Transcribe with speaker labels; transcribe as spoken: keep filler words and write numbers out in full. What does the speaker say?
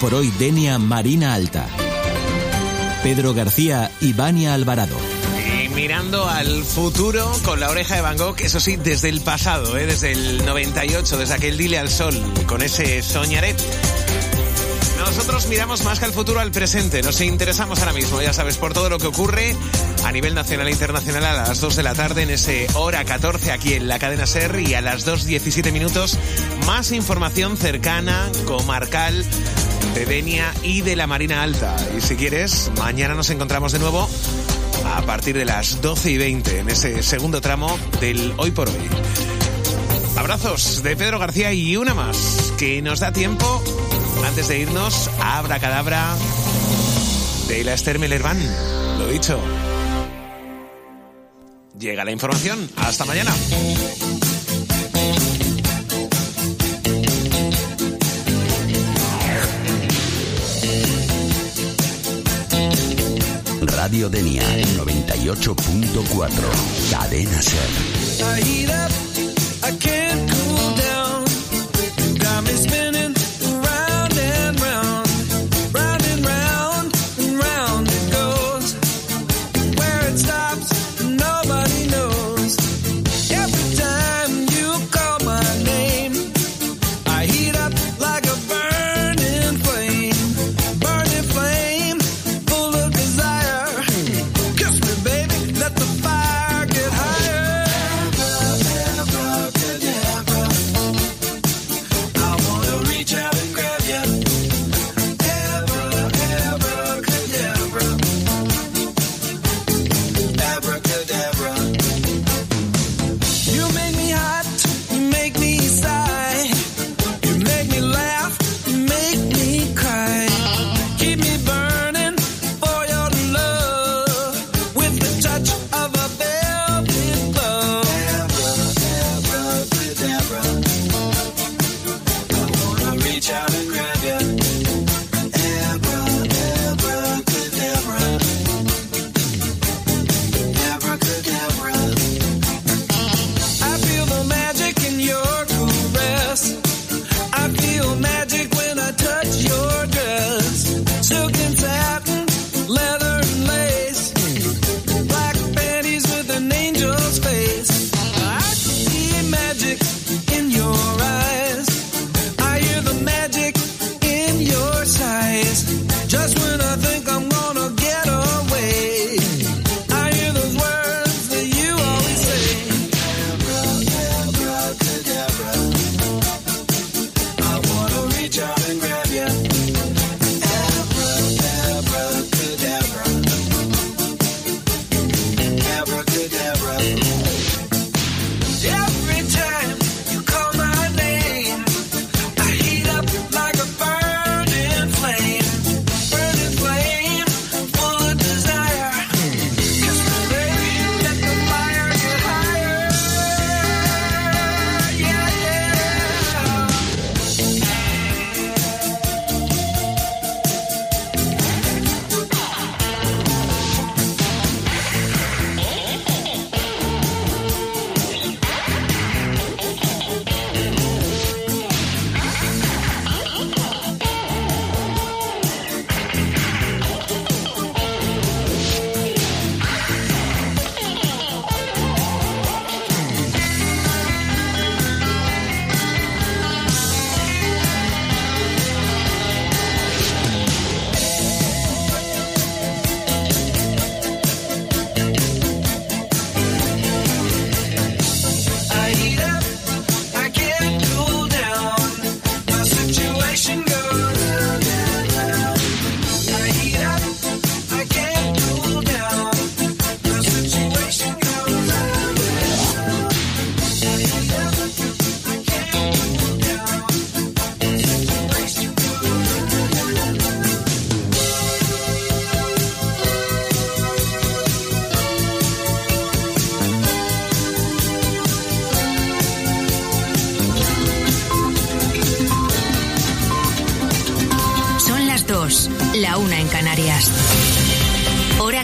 Speaker 1: por hoy Denia Marina Alta. Pedro García y Vania Alvarado.
Speaker 2: Y mirando al futuro con la oreja de Van Gogh, eso sí, desde el pasado, ¿eh? Desde el noventa y ocho, desde aquel Dile al Sol, con ese Soñaré. Nosotros miramos más que al futuro, al presente. Nos interesamos ahora mismo, ya sabes, por todo lo que ocurre a nivel nacional e internacional a las dos de la tarde en ese Hora catorce aquí en la cadena SER, y a las dos diecisiete minutos más información cercana, comarcal, de Denia y de la Marina Alta. Y si quieres, mañana nos encontramos de nuevo a partir de las doce y veinte en ese segundo tramo del Hoy por Hoy. Abrazos de Pedro García y una más que nos da tiempo antes de irnos a Abracadabra de la Esther Melerván. Lo dicho, llega la información. Hasta mañana.
Speaker 3: Radio Denia noventa y ocho punto cuatro. Cadena SER.
Speaker 4: La una en Canarias. Hora